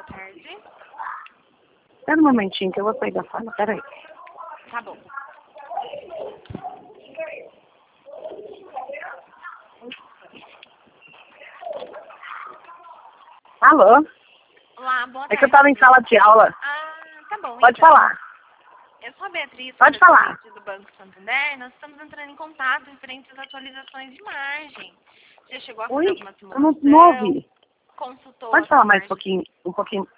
tarde. Espera um momentinho que eu vou sair da sala, peraí. Tá bom. Alô? Olá, boa tarde. É que eu tava em sala de aula. Ah, tá bom. Pode então. falar. Eu sou a Beatriz, Pode falar. do Banco Santander. Nós estamos entrando em contato referente às atualizações de margem. Você chegou a fazer Oi? alguma Eu não simulação? ouvi. Consultou Pode a falar sua mais margem? um pouquinho